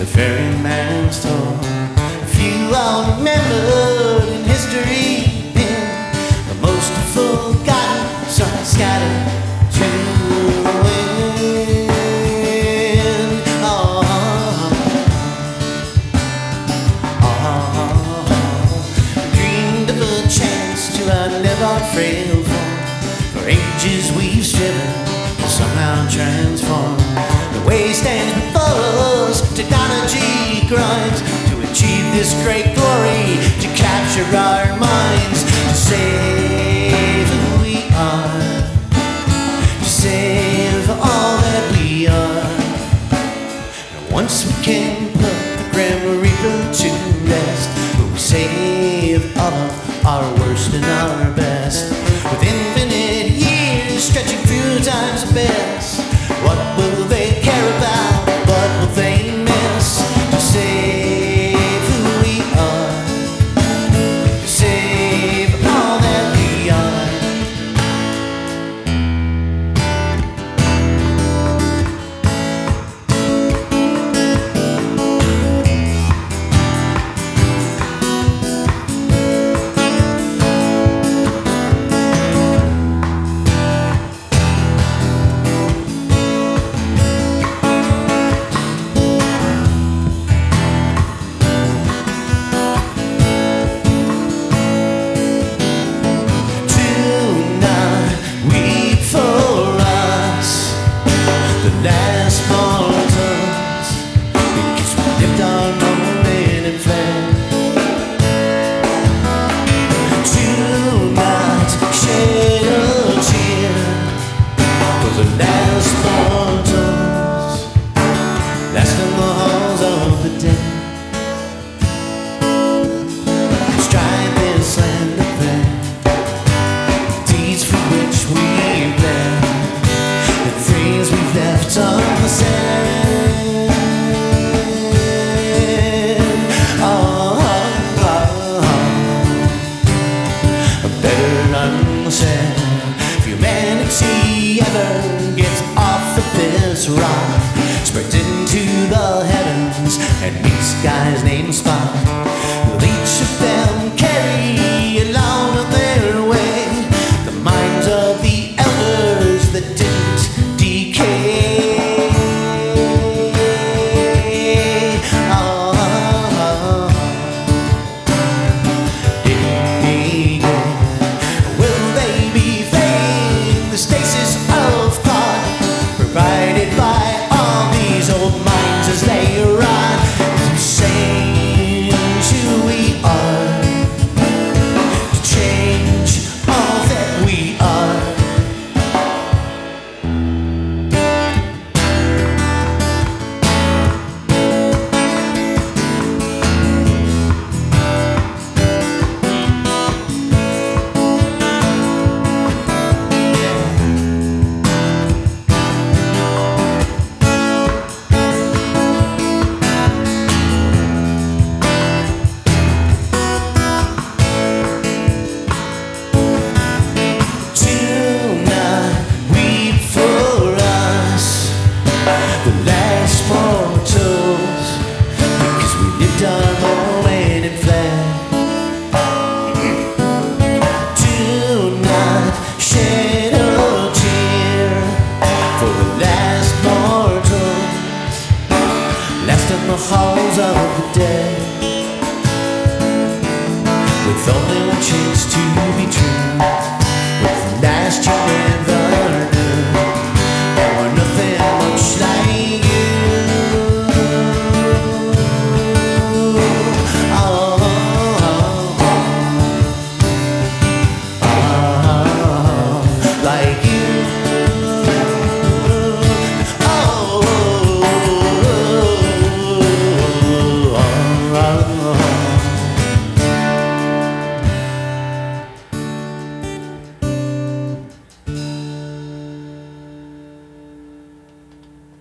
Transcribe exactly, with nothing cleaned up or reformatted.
the ferryman's toll. Few are remembered in history, and the most are forgotten, some scattered to the wind. Oh, oh, oh. Dreamed of a chance to outlive our frail form. For ages we've striven to somehow transform. The way stands before us, technology grinds to achieve this great glory, to capture our minds, to save who we are, to save all that we are. And once we can put the Grim Reaper to rest, we'll save all of our worst and our best. With infinite years stretching through time's abyss, what will they care about? What will they miss? To save who we are, to save all that we are. If humanity ever gets off of this rock, spreads into the heavens and meets God's named spot, will each of them carry along on their way the minds of the elders that didn't decay? Oh, didn't decay. Will they be fading the stasis of thought provided by all these old minds as they rot to change who we are, to change all that we are? The halls of the dead, with only